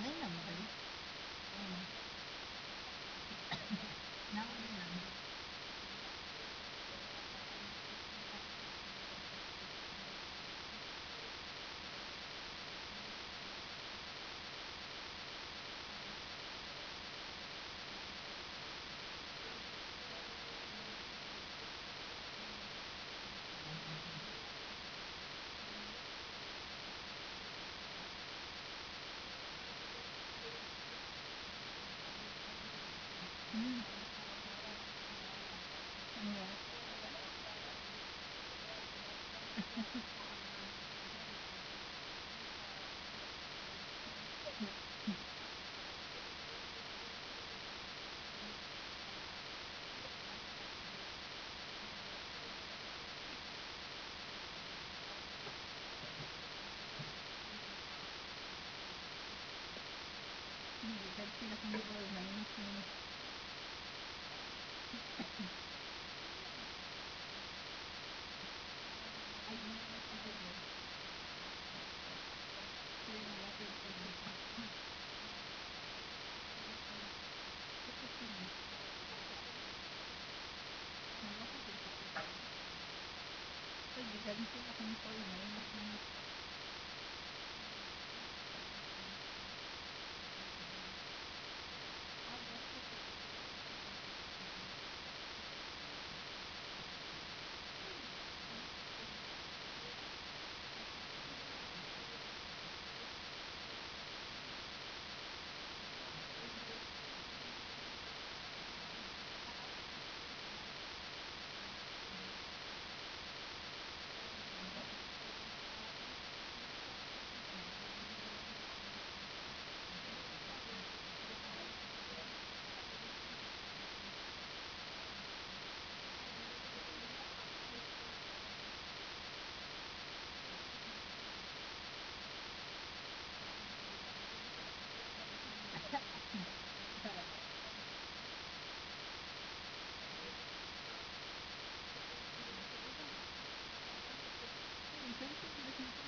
May number. Mm. Now the number. Mm. Yeah. Hindi kahit sila kung all minus yun. Ay, hindi na pag yun. So yung lapit pag yun. Tapos yun. Malapit yun sa pag yun. So, di galing sila kung all minus yun. Sarap. Ay, kahit yung bilis na ito.